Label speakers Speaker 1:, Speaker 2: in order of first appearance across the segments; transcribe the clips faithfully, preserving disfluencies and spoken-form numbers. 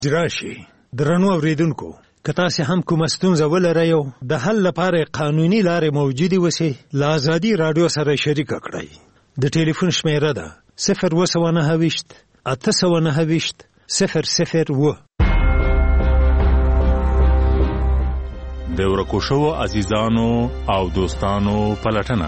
Speaker 1: راشي درنو اوریدونکو که تاسو هم کومه ستونزه ولرئ د حل لپاره قانوني لارې موجودې وسی له ازادي رادیو سره شریک کړئ. د ټلیفون شمیره ده صفر اوه سوه نهه ویشت اته سوه نهه ویشت صفر صفر اوه.
Speaker 2: د ورکو شوو عزیزانو او دوستانو پلټنه.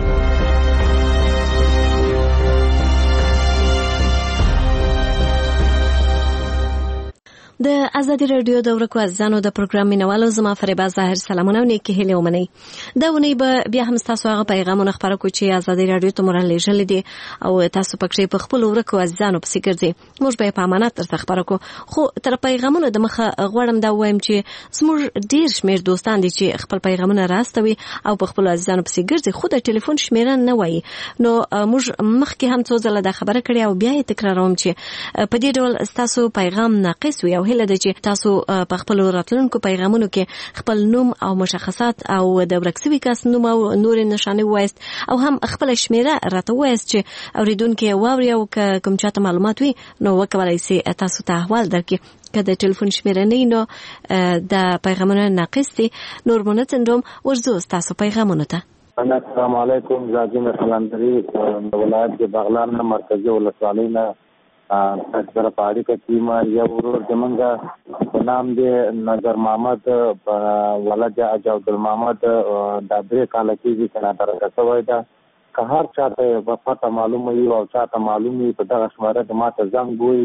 Speaker 3: د ازادي رادیو د ورکو عزیزانو د پروګرام مینوالو زما فریبا ظاهر سلامونه او نیکی هیله ومنئ. دا ونی به بیا هم تاسو هغه پیغامونه خبرو کو چې ازادي رادیو ته مورل لېږل دي او تاسو پکې په خپل ورکو عزیزانو پسې ګرځي. موږ به په امانت تر خبرو کو خو تر پیغامونو د مخه غواړم دا وایم چې زموږ ډیر شمیر دوستان دي چې خپل پیغامونه راستوي او په خپل عزیزانو پسې ګرځي خو د ټلیفون شمیره نه وایي. نو موږ مخکې هم څو ځله دا خبره کړې او بیا یې تکراروم چې په دې ډول تاسو پیغام ناقص وي او هله د چې تاسو په خپل راتلونکو پیغامونو کې خپل نوم او مشخصات او د ورکسوي کس نوم او نور نشانه وایست او هم خپل شمیره راته وایست چې اوریدونکو واوري او کوم چاته معلومات وي نو وکولای شي تاسو ته احوال درکړي. که د ټلیفون شمیره نه نو د پیغامونو ناقص دي. نور مونږ ورزو تاسو پیغامونه ته.
Speaker 4: السلام علیکم. زاجم خلاندری ولایت د بغلان نه مرکزی ولسوالۍ نه اکثر پاڑی کا تیمہ یا ورور زمنگا نام دے نظر محمد ولد عبد المحمد دابری کالکی جی کنا درکا سوئی دا که هر چاہتا وفاتا معلوم ہوئی او چاہتا معلوم ہوئی پا دا غشمارت ماتا زنگ ہوئی.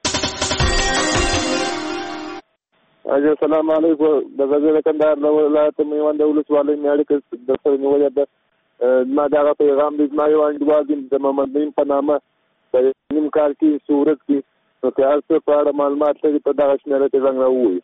Speaker 4: السلام علیکم. دا غزیر کندار لولایت میوان دولس والی میاری کس دستر نولی دا ما دا غا پیغام دیز ما یوان دوازیم دا محمد نیم پا نامه نیم کار کی صورت کی نو که هر څه په اړه معلومات لري په دغه شمیره کې زنګ راووایي.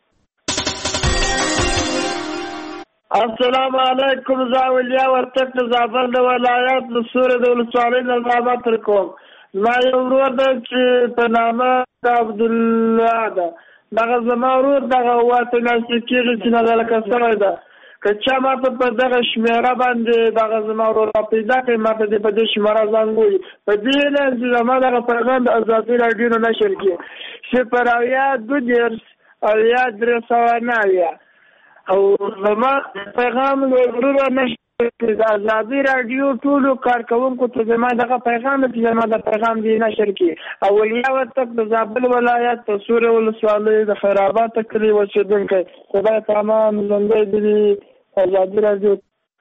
Speaker 5: السلام علیکم. زاولیا ورتک د زعفر د ولایت د سورې د ولسوالۍ نه زما تر کوم ما یو ورور دی چې په نامه د عبدالله ده. دغه زما ورور دغه واته ناسې کېږي چې نه لکه سوی ده که چا ماته په دغه شمیره باندې دغه زما ورور را پیدا کړي ماته دې په دې شمیره زنګ ووایي په دې نه چې زما دغه پیغام د ازادي راډیو نه نشر کړي صفر اویا دوه دېرش اویا درې سوه نه اویا او زما پیغام له وروره نشر کړي د ازادي راډیو ټولو کارکوونکو ته زما دغه پیغام چې زما د پیغام دې نشر کړي. اولیا ورتک د زابل ولایت د سورې ولسوالۍ د خیرآباد کلي اوسېدونکی خدای په امان ژوندی دې ازادي راډیو.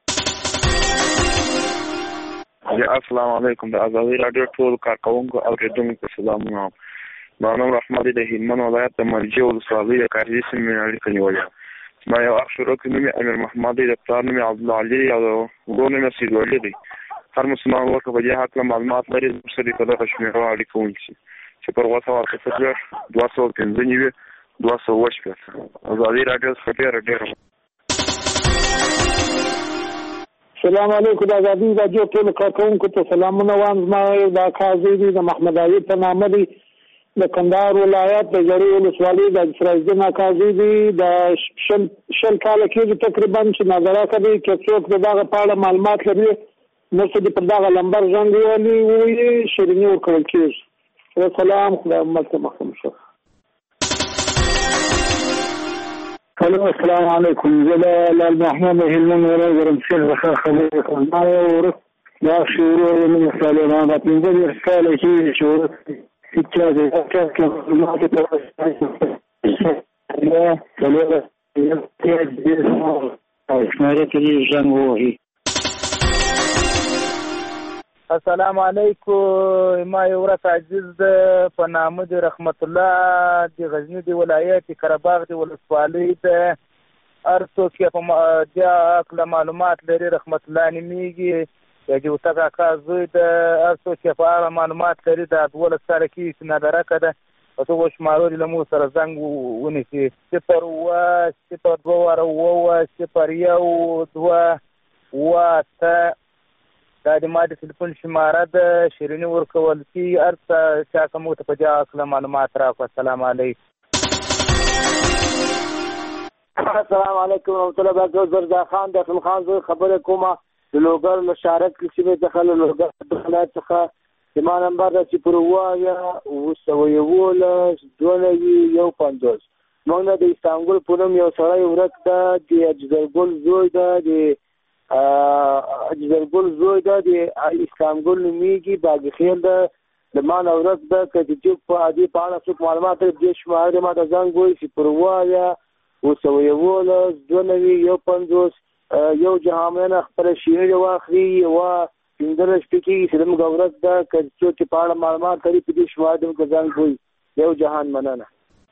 Speaker 6: السلام علیکم. د ازادي راډیو ټول کارکوونکو او اوریدونکو سلامونه. ما نوم رحمت دی د هلمند ولایت د مرجې ولسوالۍ د کارجي سیمې نه اړیکه نیولې. ما یو اخ شروع کړی نوم امیر محمد دی د پلار نوم عبدالعلي او ورور نوم سید ولي دی. هر مسلمان ورته په دې هکله معلومات لري ورسره په دغه شمیره اړیکه ونیسي چې پر اووه سوه اته څلوېښت دوه سوه پنځه نوي دوه سوه اووه شپېته. ازادي راډیو څخه ډېره ډېره
Speaker 7: سلام علیکم. د ازادي راډیو ټولو کارکوونکو ته سلامونه وایم. زما یو دا قاضي دی د محمد عایب په نامه دی د کندهار ولایت د زړې ولسوالۍ د سراجدین قاضي دی. د شل شل کاله کېږي تقریبا چې نظره کوي که څوک د دغه په اړه معلومات لري نو څه دې پر دغه لمبر زنګ ووهلي ووایي شیریني ورکړل کېږي. وسلام. خدای عمل ته مخکم شه. الو السلام علیکم. زه د لال محمد هلمند ولایت ګرمسیر څخه خبرې کوم. ما یو ورور دا چې ورور یې نوم سلیمان دا پنځه دېرش کاله کېږي چې ورور چا دې چا کې معلومات ته
Speaker 8: السلام علیکم. ما یو ورځ عزیز په نامه د رحمت الله د غزني د ولایت قرهباغ د ولسوالۍ د هر څوک یې په دې هکله معلومات لري رحمت الله نومیږي د جوته کاکا زوی د هر څوک یې په اړه معلومات لري د دولس کاله کېږي چې نادرکه ده په دغو شمارو له مو سره زنګ ونیسي صفر اووه صفر دوه واره اووه اووه صفر یو دوه اووه اته دا د ما د تلیفون شماره ده شیریني ورکول کېږي هر څه چا که موږ ته په دې هکله معلومات راکړه. السلام علیکم.
Speaker 4: السلام علیکم ورحمت الله وبرکاته. زردا خان د خان زوی خبرې کومه د لوګر له شارک سیمې څخه له لوګر ولایت څخه د
Speaker 8: زما نمبر ده صفر اوه اوه سوه یولس دوه نوي یو پنځوس. موږ نه د استانبول په نوم یو سړی ورک ده، د اجزرګل زوی ده، د اجزرګل زوی ده، د استانبول نومیږي، باغخیل ده، د ما نه ورک ده. که د چوک په عادي په اړه څوک معلومات لري دې شماره دې ما ته زنګ ووایي صفر اوه اوه سوه یولس دوه نوي یو پنځوس. یو جهامینه خپله شیرې واخلي، یوه پنځلس ټکي چې زموږ ورک ده، که څوک چې په اړه معلومات لري په دې شماره دې موږ زنګ ووایي. یو جهان مننه.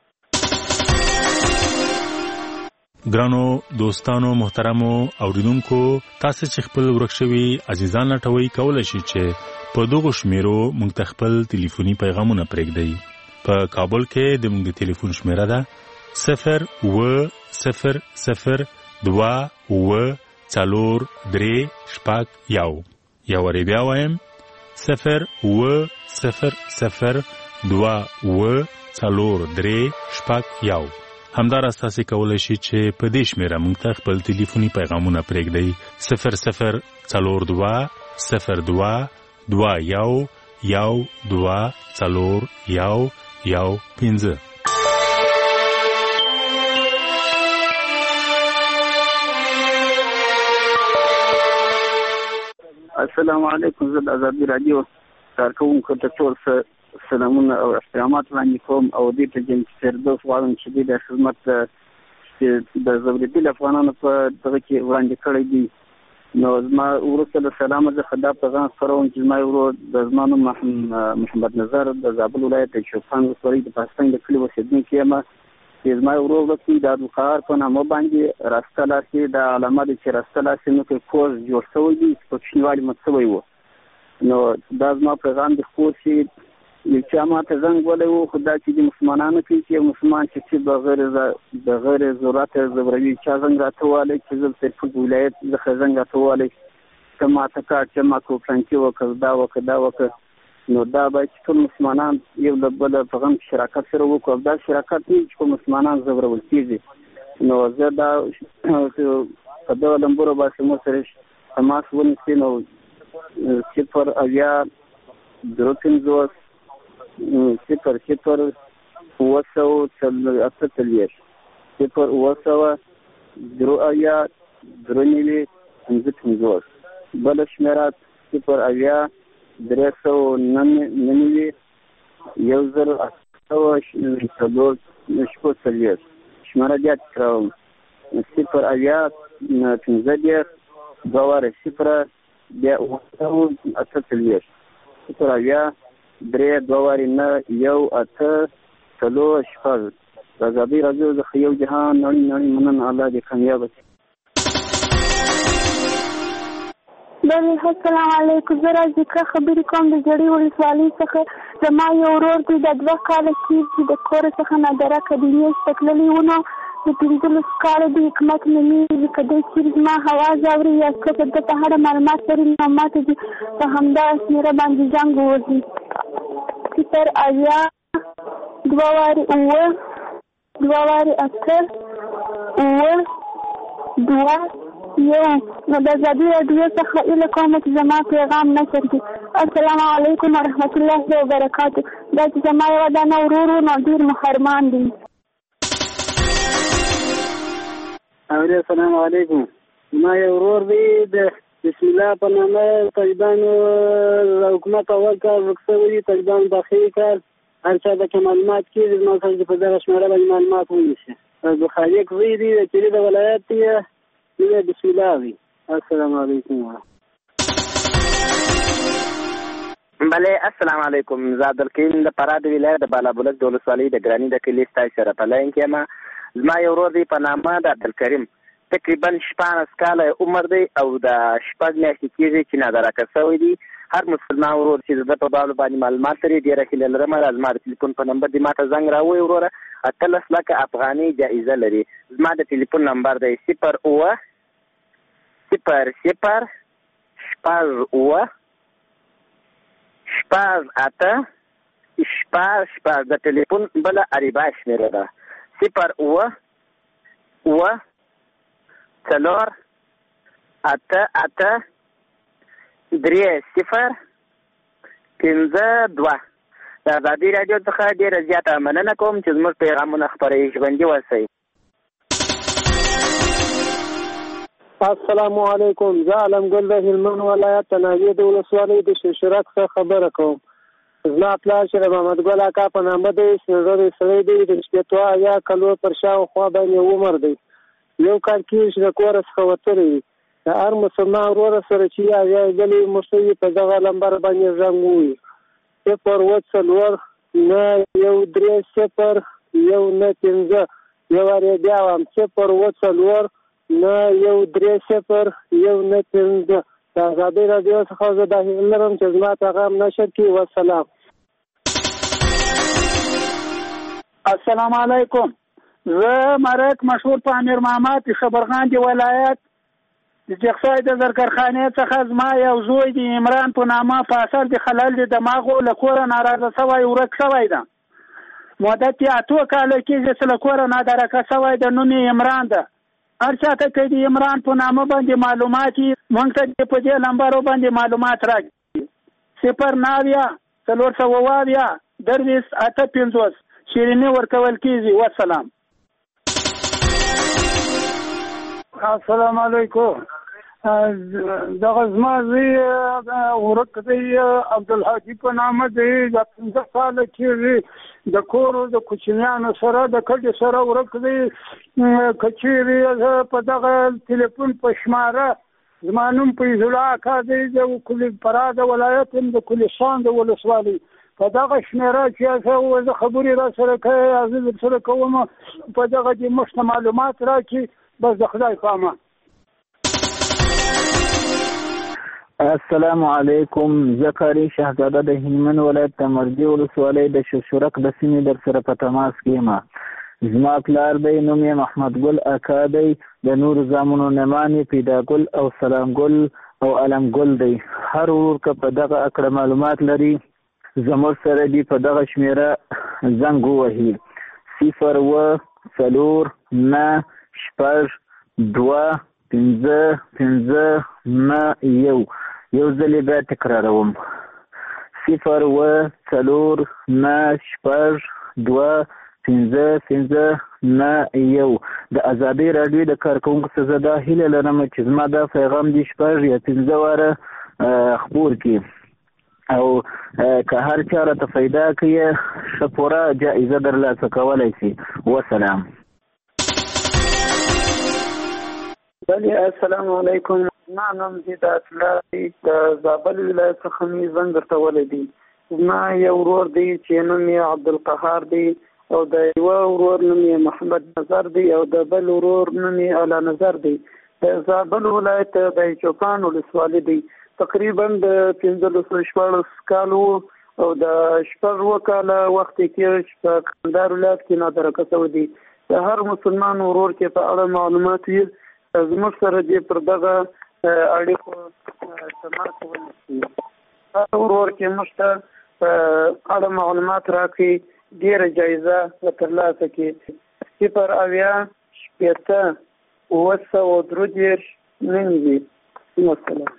Speaker 2: ګرانو دوستانو محترمو اوریدونکو، تاسو چې خپل ورک شوي عزیزان لټوي کولای شئ چې په دغه شمیرو موږ ته خپل ټلیفوني پیغامونه پرېږدئ. په کابل کې د موږ د ټلیفون شمیره ده صفر اوه صفر صفر دوه اوه څلور درې شپږ یو. یا وری بیا وایم صفر اوه صفر صفر دوه اوه څلور درې شپږ یو. همدارس تاسو کولای شئ چې په دې شمیره موږ ته خپل ټلیفوني پیغامونه پرېږدئ صفر صفر څلور دوه صفر دوه دوه یو یو دوه څلور یو یو پنځه.
Speaker 9: السلام علیکم. زه د ازادي راډیو کارکوونکو ته ټول سلامونه او احترامات وړاندې کوم او دې ته جنګ فردوس غواړم چې دې د خدمت چې د زوریدل افغانانو په دغه کې وړاندې کړی دي. نو زما وروسته د سلامه زه خدا پیغام خپروم چې زما ورو د زما نوم محمد نظر د زابل ولایت د شوفان ولسوالۍ د پاکستان د کلي اوسېدونکی یم. چې زما ورو ورسې د عبدالقهار په نامه باندې راسته لاسې د علامه د چې راسته لاسې نو کې کوز جوړ شوی دی چې په کوچنیوالي مات شوی و. نو دا زما پیغام د خپور چې یو چا ما ته زنګ ولی و، خو دا چې د مسلمانانو کې چې یو مسلمان چې چې بغیر بغیر ضرورت زبروي چا زنګ راته والی چې زه سرپل ولایت څخه زنګ راته والی ته ما ته کار چې ما کوپرانکي وکړ دا وکړه دا وکړه. نو دا باید چې ټول مسلمانان یو له بله په غم کې شراکت سره وکړو. دا شراکت نه چې ټول مسلمانان زبرول کېږي. نو زه دا په دغه لمبورو باندې مو سره تماس ونیسي. نو صفر اویا درې پنځوس صفر صفر اوه سوه اته څلوېښت صفر اوه سوه درې اویا درې نوي پنځه پنځوس. بله شمېره صفر اویا درې سوه نهه نوي یو زر اته سوه څلور شپږ څلوېښت. شمېره بیا تکراروم صفر اویا پنځه دېرش دوه وارې صفر بیا اوه سوه اته څلوېښت صفر اویا درې دوه وارې نه یو اته څلور شپږ. د ازادۍ راډیو څخه یو جهان نړۍ نړۍ مننه. الله دې کامیابه کړي.
Speaker 10: بله السلام علیکم. زه راځیکه خبرې کوم د جړۍ ولسوالۍ څخه. زما یو ورور دی د دوه کاله کېږي د کور څخه نادره کډینې ته تللی و. نو د پنځلس کاله د حکومت نومېږي. که دی چیرې زما هواز اوري یا څه په ده په اړه معلومات لري نو ما ته دې په همدا شمېره باندې زنګ ووهي صفر اویا دوه وارې اوه دوه وارې اته اوه دوه یو. نو د ازادي راډیو څخه هیله کوم چې زما پیغام نشر کړي. السلام علیکم ورحمت الله وبرکاتو. دا چې زما یوه دانه ورور و نو ډېر محرمان دی.
Speaker 9: السلام علیکم. زما یو ورور دی د بسم الله په نامه طالبانو حکومت اول کار ورک شوی دي. طالبانو داخلي کار هر چا د کې معلومات کېږي زما سره چې په دغه شمېره باندې معلومات ونیسي. د خالق زوی دی د چیرې د ولایت دی بسم الله وی. السلام علیکم.
Speaker 11: بله السلام علیکم. زه عبدالکریم د فراه د ولایت د بالابلوک د ولسوالۍ د ګراني د کلي ستاسو سره په لاین کې یم. زما یو ورور دی په نامه د عبدالکریم تقریبا شپاړس کاله عمر دی او د شپږ میاشتې کېږي چې نادرکه شوی دی. هر مسلمان ورور چې د په باب باندې معلومات لري ډېره هیله لرم زما د ټلیفون په نمبر دې ما ته زنګ راووایي وروره. اتلس لکه افغانۍ جایزه لري. زما د ټلیفون نمبر دی صفر اوه صفر صفر شپږ اوه شپږ اته شپږ شپږ. د ټلیفون بله عربا شمېره ده صفر اوه اوه څلور اته اته درې صفر پنځه دوه. د ازادي راډیو څخه ډېره زیاته مننه کوم چې زموږ پیغامونه خپروي. ژوندي اوسئ.
Speaker 7: السلام علیکم. زه علمګل د هلمند ولایت تناوی د ولسوالۍ د شیشرک څخه خبره کوم. زما پلار چې محمد ګل اکا په نامه دی، سنځوري سړی دی، د شپېتو اویا کلو پر شاوخوا باندې عمر دی. یو کال کېږي چې د کوره څخه وتلی وي. د هر مسلمان وروره سره چې اویا ګلې مشوي په دغه لمبر باندې زنګ ووي. صفر اووه څلور نه یو درې صفر یو نه پنځه. یو وارې بیا وایم صفر اووه څلور نه یو درې صفر یو نه پنځه. د ازادي راډیو څخه زه دا هیله لرم چې زما پیغام نشر کړي. والسلام.
Speaker 12: السلام علیکم. زه مرک مشهور په امیر محمد خبرغان دی ولایت د جغسای د زرکرخانې څخه زما یو زوی دی عمران په نامه په اثر د خلل د دماغو له کوره ناراضه شوی ورک شوی ده. مدت یې اتو کاله کېږي چې له کوره نادرکه شوی ده. نوم یې عمران ده. هر چاته که د عمران په نامه باندې معلومات وي موږ ته په دې لمبرو باندې معلومات راکړي. صفر نهه اویا څلور سوه اووه اویا درویشت اته پنځوس شیریني ورکول کېږي. والسلام.
Speaker 13: السلام علیکم. دغه زما زوی ورک دی عبدالحاجي په نامه دی. د پنځه کاله کېږي د کور د کوچنیانو سره د کډې سره ورک دی. که چیرې په دغه تلیفون په شماره زما نوم فیض الله اکا دی د کلي فراه د ولایت د کلستان د ولسوالۍ په دغه شمېره چې زه خبرې را سره کوي زه در سره کوم په دغه کې موږ ته معلومات راکړي. بس د خدای پامه.
Speaker 14: السلام علیکم. زه قاري شهزاده د هلمند ولایت د مرجې ولسوالۍ د شیشرک د سیمې در سره په تماس کې یم. زما پلار دی نوم یې محمد ګل اکا دی. د نورو زامنو نمان یې پیدا ګل او سلام ګل او علم ګل دی. هر ورور که په دغه اکړه معلومات لري زموږ سره دی په دغه شمېره زنګ ووهي. صفر اووه څلور نه شپږ دوه پنځه پنځه نه یو. یو ځل یې بیا تکراروم. صفر اووه څلور نه شپږ دوه پنځه پنځه نه یو. د ازادي راډیو د کارکوونکو څخه زه دا هیله لرم چې زما دا پیغام دې شپږ یا پنځه واره خپور کړي او که هر چا راته پیدا کړي ښه پوره جایزه درلاسه کولی شي. وسلام.
Speaker 15: بله السلام علیکم. زما نوم زیدات الله دی. د زابل ولایت څخه مې زنګ درته ولیدی. زما یو ورور دی چې نوم یې عبدالقهار دی او د یوه ورور نوم یې محمد نظر دی او د بل ورور نوم یې اعلی نظر دی. د زابل ولایت د چوپان ولسوالۍ دی. تقریبا د پنځلسو شپاړس کالو او د شپږ اووه کاله وخت یې کېږي چې په کندهار ولایت کې نادرکه شوی دی. د هر مسلمان ورور کې په اړه معلومات وي زموږ سره دې پر دغه اړیکو تماس ونیسي. هر ورور کې موږ ته په اړه معلومات راکړي ډېره جایزه ترلاسه کړي. صفر اویا شپېته اووه سوه درې دېرش نوي. والسلام.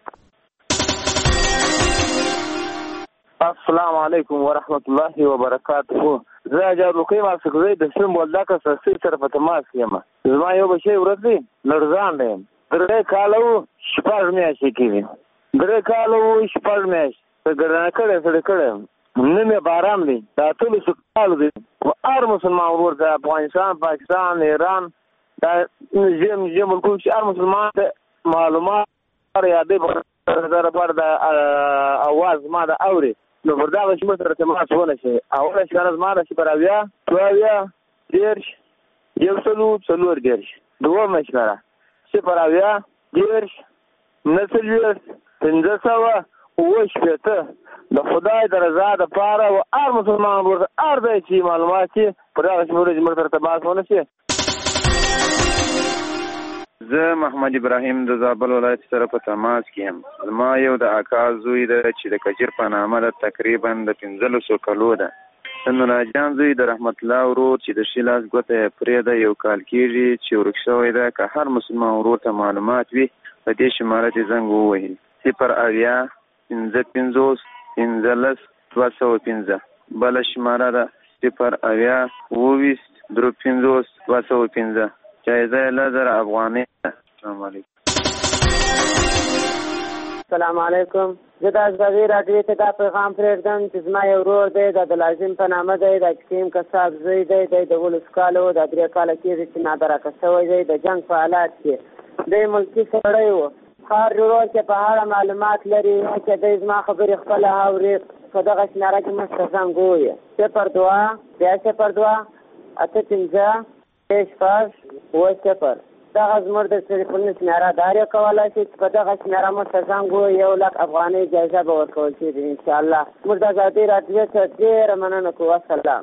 Speaker 16: السلام علیکم ورحمت الله وبرکاته. زه جارلوقی ماسکزی د سیم ولداکه سرسیر سره په تماس یم. زما یو بچی ورځ دی لړزان دی. درې کاله و شپږ میاشتې کېږي. درې کاله و شپږ میاشتې په ګرانه کړی سړی کړی. نوم یې باران دی. دا ټولو سکالو دی. هر مسلمان ورور د افغانستان پاکستان ایران دا ژم ژم ملکونو چې هر مسلمان ته معلومات یادې لپاره د اواز ما د اوري نو پر دغه شی سره تماس ونشي. اوله شکانه زما د صفر اویا دوه اویا دېرش یو سلو څلور دېرش. دویمه شکانه صفر اویا دېرش نهه څلوېښت پنځه سوه اووه شپېته. د خدای د رضا دپاره و هر مسلمان ورته هر ځای چې معلومات چې پر دغه شی باندې موږ سره تماس ونشي.
Speaker 17: زه محمد ابراهیم د زابل ولایت سره په تماس کې یم. زما یو د اکا زوی ده چې د کجیر په نامه ده. تقریبا د پنځلسو کلو ده. د نوراجان زوی د رحمت الله ورور چې د ښي لاس ګوته یې پرې ده یو کال کېږي چې ورک شوی ده. که هر مسلمان ورور ته معلومات وي په دې شماره دې زنګ ووهي. صفر اویا پنځه پنځوس پنځلس دوه سوه پنځه بله شماره ده صفر اویا اوویشت درې پنځوس دوه سوه پنځه جایزه یې لس زره افغانۍ ده. السلام علیکم.
Speaker 18: السلام علیکم. زه د ازادۍ راډیو ته دا پیغام پرېږدم چې زما یو ورور دی د عبدالعظیم په نامه دی د حکیم کساب زوی دی دی د اوولس کاله و د درې کاله کېږي چې نادرکه شوی دی د جنګ په حالات کې دی ملکي سړی و. هر ورور چې په اړه معلومات لري چې دی زما خبرې خپله اوري په دغه شماره کې موږ ته زنګ ووایه صفر دوه بیا صفر دوه اته پنځه شپږ شپږ اووه صفر. دغه زموږ د ټلیفون شماره دار یې کولی شي چې په دغه شماره موږ ته زنګ ووایي یو لک افغانۍ جایزه به ورکول کېږي انشاءالله. موږ د ازادۍ راډیو څخه ډېره مننه کوو. السلام.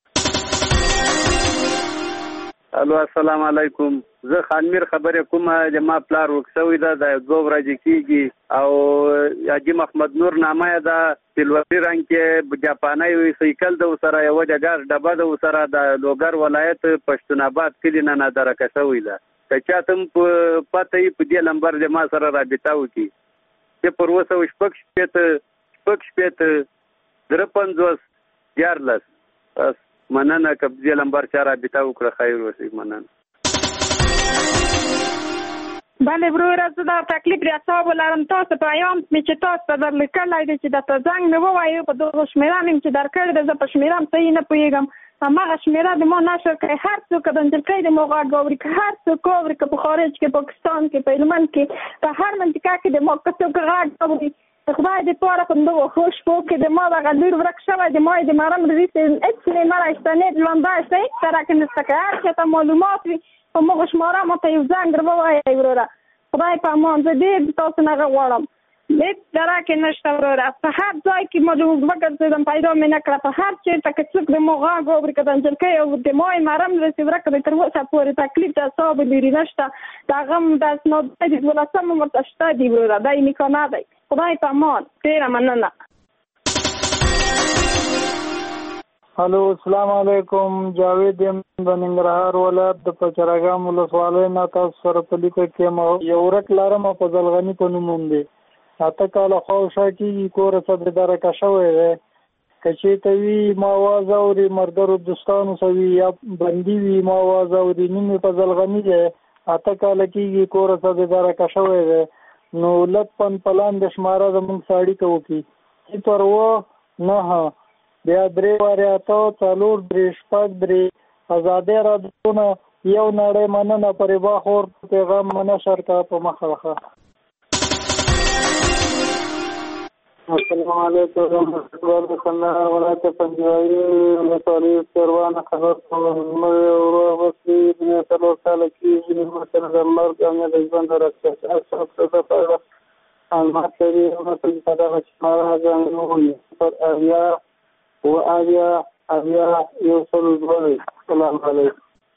Speaker 19: الو السلام علیکم. زه خانمیر خبرې کوم چې ما پلار ورک شوی ده د دوه ورځې کېږي او حاجي محمد نور نامه یې ده سلوري رنګ کې جاپانی سایکل ده ورسره یوه د ګاز ډبه ده ورسره د لوګر ولایت پښتون آباد کلي نه نادرکه شوی ده. که چاته هم پته وي په دې نمبر د ما سره رابطه وکړي صفر اووه سوه شپږ شپېته شپږ شپېته درې پنځوس دیارلس. بس مننه که په دې نمبر چا رابطه وکړه خیر اوسئ. مننه.
Speaker 20: بله وروره زه دا تکلیف د اعصابو لرم. تاسو پیغام مې چې تاسو ته درلیکلی دی چې درته زنګ مې ووایو په دغه شمېره مې چې درکړې ده. زه په شمېره هم صحیح نه پوهېږم. هماغه شمېره د ما نشر کوي. هر څوک د نجلۍ د ما غږ اوري که هر څوک اوري که په خارج کې پاکستان کې په هلمند کې په هر منطقه کې د ما که څوک غږ اوري د خدای دپاره په دغو ښو شپو کې د ما دغه لور ورک شوی د ما د مرم رئیس هېڅ نه راشته نه ژوندی شته هېڅ سره کې نشته. که هر چاته معلومات وي په مغه شماره ما ته یو زنګ در ووایئ وروره. خدای په امان. زه ډېر د تاسو نه غواړم. هېڅ سره کې نشته وروره. په هر ځای کې ما وګرځېدم پیدا مې نه کړه. په هر چېرته که څوک د ما غږ اوري که د نجلۍ او د ما یې مرم رسي ورکه دی تر اوسه پورې تکلیف د اعصابو لرې نشته. د هغه هم د اسنادۍ د دولسم عمر ته شته دي وروره. دا یې نکاح دی. خدای په امان. ډېره مننه.
Speaker 13: الو السلام علیکم. جاوید یم د ننګرهار ولایت د پچرګام ولسوالۍ نه تاسو سره په لیکه کې یو ورک لرم په زلغني په نوم دی. اته کاله خواوشا کېږي کور څه درکه شوی دی. که چېرته وي ما آواز اوري مردرو دوستانو سه وي یا بندي وي ما آواز اوري نوم یې په زلغني دی. اته کاله کېږي کور څه درکه شوی دی. نو لطفا پلان د شماره زموږ سره اړیکه وکړي. صفر اووه نهه بیا درې وارې اته څلور درې شپږ درې ازادۍ راډیو نه یو نړۍ مننه په ربا خور پیغام منشر کا په مخه.
Speaker 21: السلام علیکم ورحمۃ اللہ د کندهار ولایت پنجوایي ولسوالۍ پروانه خبر کوم. مې ورو وسې د څلور کاله کېږي چې د مرګ او د ژوند راځي اصل څه په معلومات لري او په دغه شماره ځان وایي پر اویا و اویا اویا یو سل دوه. السلام علیکم.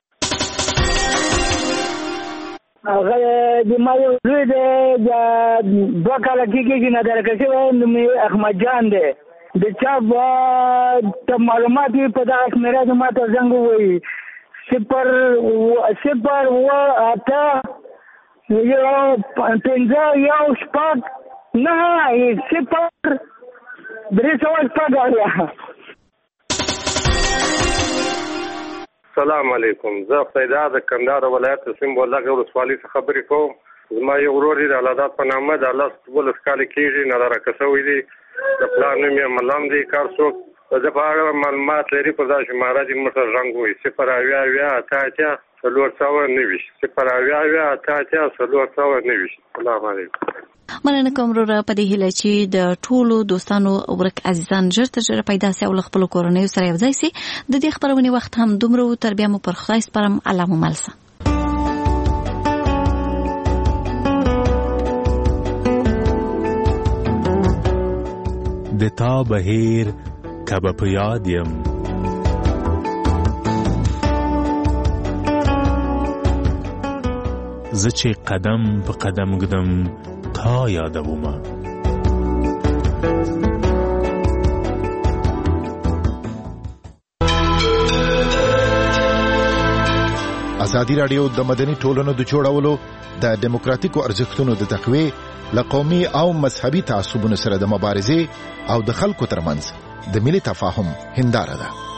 Speaker 12: هغه د ما یو زوی دی د دوه کاله کېږي چې نادرکه شوی نوم یې احمد جان دی. د چا ته معلومات وي په دغه شمېره کې ما ته زنګ ووایي صفر صفر اووه اته یو پنځه یو شپږ نهه صفر درې سوه شپږ اویا.
Speaker 22: السلام علیکم. زه پیدا د کندهار ولایت سیم بولدک ولسوالۍ څخه خبرې کوم. زما یو ورور دی د الله په نامه د الله دولس کاله کېږي نادرکه شوی دی. د پلار نوم یې ملام دی. کار څوک د په اړه معلومات لري په دا شماره دې موږ سره زنګ ووایي صفر اویا اویا اته اتیا څلور سوه نهویشت صفر اویا اویا اته اتیا څلور سوه نهویشت. السلام علیکم.
Speaker 3: مننه کوم وروره په دې هیله چې د ټولو دوستانو ورک عزیزان ژر تر ژره پیدا سي او له خپلو کورنیو سره یو ځای سي. د دې خپرونې وخت هم دومره و. تر بیا مو پر خدای سپارم. الله مو مل شه.
Speaker 2: د تا بهیر کبه په یاد یم زه چې قدم په قدم ږدم تا یادومه.
Speaker 23: ازادي راډیو د مدني ټولنو د جوړولو د دیموکراتیکو ارزښتونو د تقویې
Speaker 1: له قومي او مذهبي تعصبونو سره د مبارزې او د خلکو ترمنځ د ملي تفاهم هنداره ده.